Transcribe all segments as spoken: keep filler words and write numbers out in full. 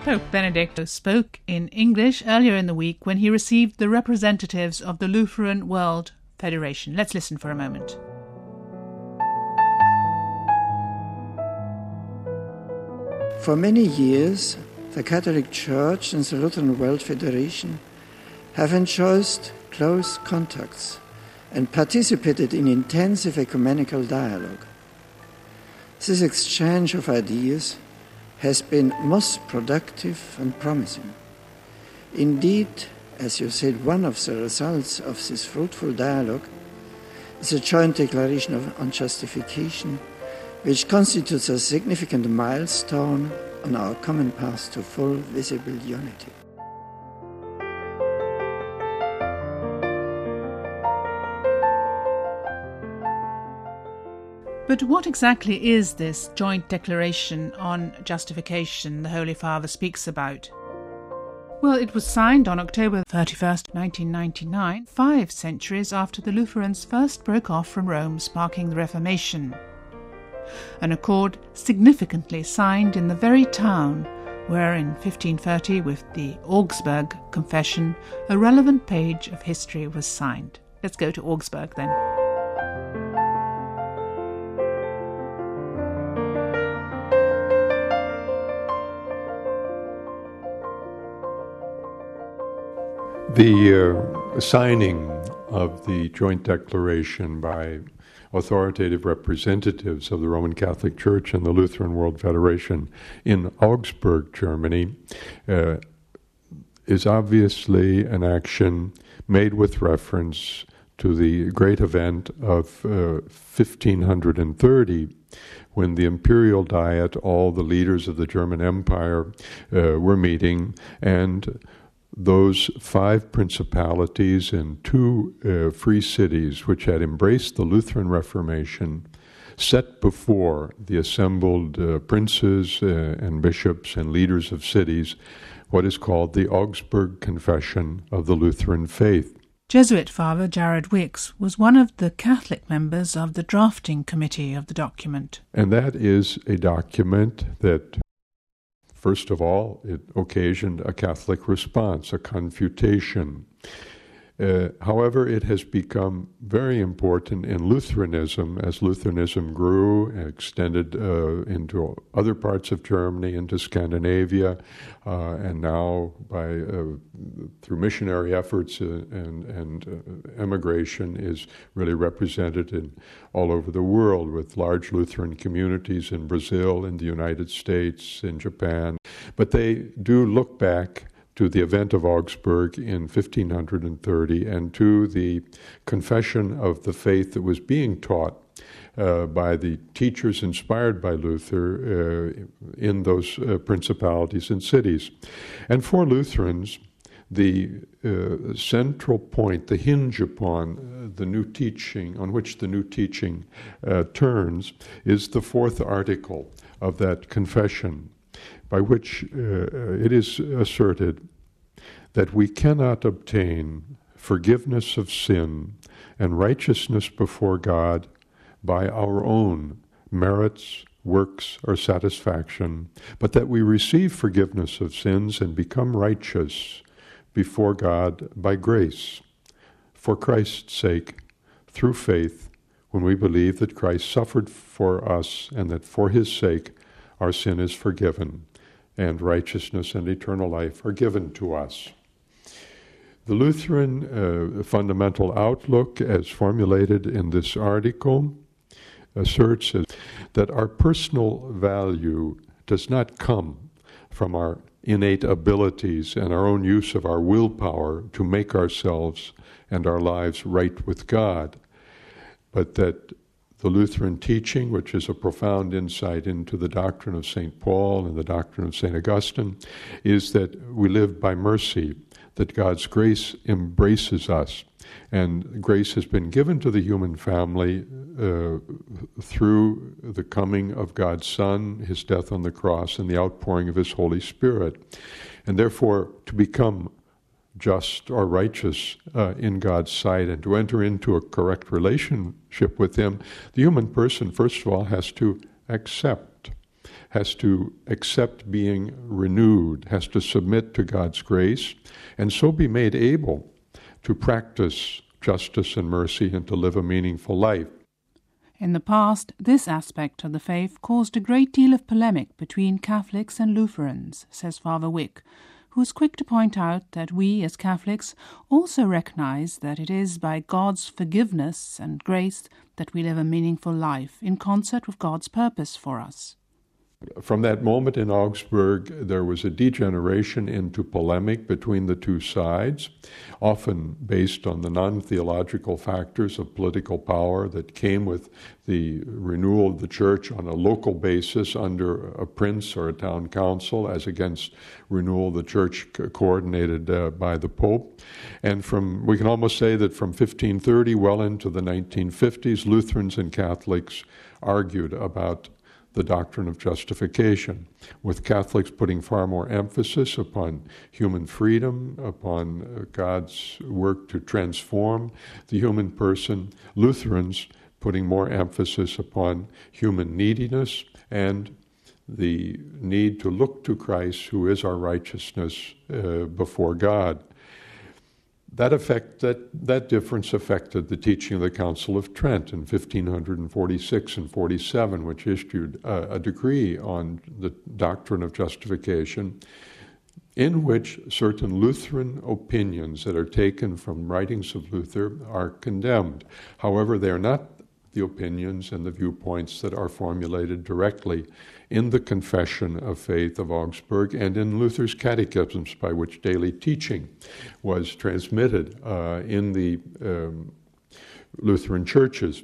Pope Benedict spoke in English earlier in the week when he received the representatives of the Lutheran World Federation. Let's listen for a moment. For many years, the Catholic Church and the Lutheran World Federation have enjoyed close contacts and participated in intensive ecumenical dialogue. This exchange of ideas has been most productive and promising. Indeed, as you said, one of the results of this fruitful dialogue is a joint declaration of, on justification, which constitutes a significant milestone on our common path to full visible unity. But what exactly is this joint declaration on justification the Holy Father speaks about? Well, it was signed on October thirty-first, nineteen ninety-nine, five centuries after the Lutherans first broke off from Rome, sparking the Reformation. An accord significantly signed in the very town where in fifteen thirty, with the Augsburg Confession, a relevant page of history was signed. Let's go to Augsburg then. The uh, signing of the joint declaration by authoritative representatives of the Roman Catholic Church and the Lutheran World Federation in Augsburg, Germany, uh, is obviously an action made with reference to the great event of uh, fifteen thirty, when the Imperial Diet, all the leaders of the German Empire, uh, were meeting, and those five principalities and two uh, free cities which had embraced the Lutheran Reformation set before the assembled uh, princes uh, and bishops and leaders of cities what is called the Augsburg Confession of the Lutheran Faith. Jesuit Father Jared Wicks was one of the Catholic members of the drafting committee of the document. And that is a document that, first of all, it occasioned a Catholic response, a confutation. Uh, however, it has become very important in Lutheranism as Lutheranism grew and extended uh, into other parts of Germany, into Scandinavia, uh, and now by uh, through missionary efforts uh, and, and uh, emigration is really represented in all over the world, with large Lutheran communities in Brazil, in the United States, in Japan. But they do look back to the event of Augsburg in fifteen thirty and to the confession of the faith that was being taught uh, by the teachers inspired by Luther uh, in those uh, principalities and cities. And for Lutherans, the uh, central point, the hinge upon uh, the new teaching, on which the new teaching uh, turns, is the fourth article of that confession, by which uh, it is asserted that we cannot obtain forgiveness of sin and righteousness before God by our own merits, works, or satisfaction, but that we receive forgiveness of sins and become righteous before God by grace, for Christ's sake, through faith, when we believe that Christ suffered for us and that for his sake our sin is forgiven, and righteousness and eternal life are given to us. The Lutheran uh, fundamental outlook, as formulated in this article, asserts that our personal value does not come from our innate abilities and our own use of our willpower to make ourselves and our lives right with God, but that the Lutheran teaching, which is a profound insight into the doctrine of Saint Paul and the doctrine of Saint Augustine, is that we live by mercy, that God's grace embraces us. And grace has been given to the human family uh, through the coming of God's Son, his death on the cross, and the outpouring of his Holy Spirit. And therefore, to become just or righteous uh, in God's sight and to enter into a correct relationship with him, the human person, first of all, has to accept has to accept being renewed, has to submit to God's grace, and so be made able to practice justice and mercy and to live a meaningful life. In the past, this aspect of the faith caused a great deal of polemic between Catholics and Lutherans, says Father Wick, who is quick to point out that we as Catholics also recognize that it is by God's forgiveness and grace that we live a meaningful life in concert with God's purpose for us. From that moment in Augsburg, there was a degeneration into polemic between the two sides, often based on the non-theological factors of political power that came with the renewal of the church on a local basis under a prince or a town council, as against renewal of the church coordinated uh, by the Pope. And from, we can almost say that from fifteen thirty well into the nineteen fifties, Lutherans and Catholics argued about the doctrine of justification, with Catholics putting far more emphasis upon human freedom, upon God's work to transform the human person, Lutherans putting more emphasis upon human neediness and the need to look to Christ, who is our righteousness uh, before God. That effect, that, that difference affected the teaching of the Council of Trent in fifteen forty-six and forty-seven, which issued a, a decree on the doctrine of justification, in which certain Lutheran opinions that are taken from writings of Luther are condemned. However, they are not the opinions and the viewpoints that are formulated directly in the Confession of Faith of Augsburg and in Luther's catechisms, by which daily teaching was transmitted uh, in the um, Lutheran churches.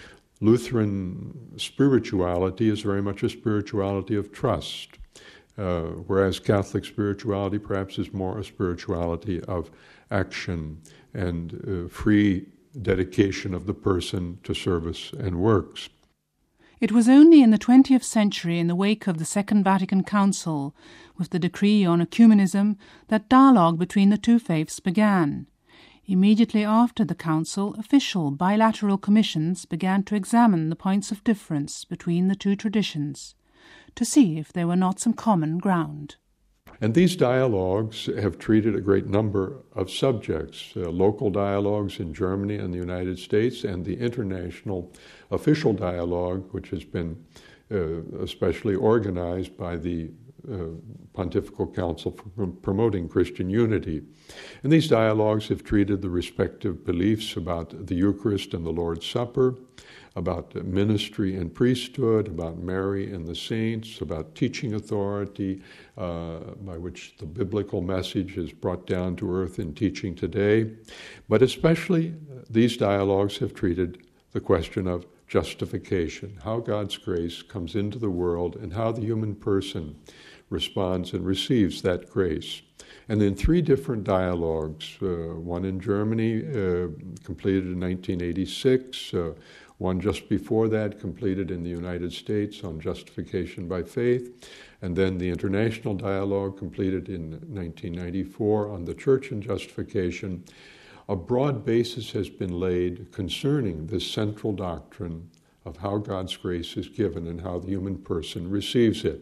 Lutheran spirituality is very much a spirituality of trust, uh, whereas Catholic spirituality perhaps is more a spirituality of action and uh, free dedication of the person to service and works. It was only in the twentieth century, in the wake of the Second Vatican Council, with the decree on ecumenism, that dialogue between the two faiths began. Immediately after the Council, official bilateral commissions began to examine the points of difference between the two traditions, to see if there were not some common ground. And these dialogues have treated a great number of subjects, uh, local dialogues in Germany and the United States, and the international official dialogue, which has been uh, especially organized by the uh, Pontifical Council for Promoting Christian Unity. And these dialogues have treated the respective beliefs about the Eucharist and the Lord's Supper, about ministry and priesthood, about Mary and the saints, about teaching authority, uh, by which the biblical message is brought down to earth in teaching today. But especially, uh, these dialogues have treated the question of justification, how God's grace comes into the world and how the human person responds and receives that grace. And in three different dialogues, uh, one in Germany, uh, completed in nineteen eighty-six, uh, one just before that, completed in the United States on justification by faith, and then the international dialogue completed in nineteen ninety-four on the church and justification. A broad basis has been laid concerning this central doctrine of how God's grace is given and how the human person receives it.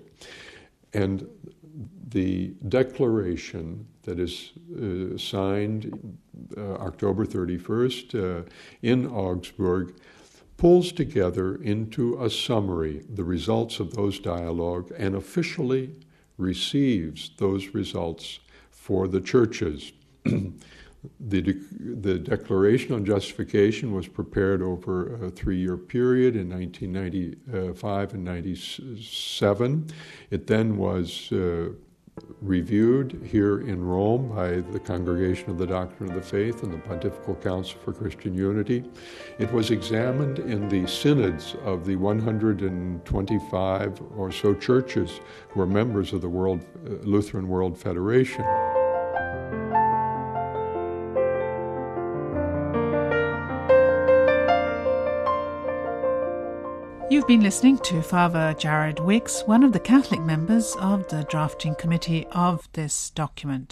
And the declaration that is uh, signed uh, October thirty-first uh, in Augsburg pulls together into a summary the results of those dialogue and officially receives those results for the churches. The, de- the Declaration on Justification was prepared over a three-year period in nineteen ninety-five and ninety-seven. It then was uh, reviewed here in Rome by the Congregation of the Doctrine of the Faith and the Pontifical Council for Christian Unity. It was examined in the synods of the one hundred twenty-five or so churches who are members of the World uh, Lutheran World Federation. You've been listening to Father Jared Wicks, one of the Catholic members of the drafting committee of this document.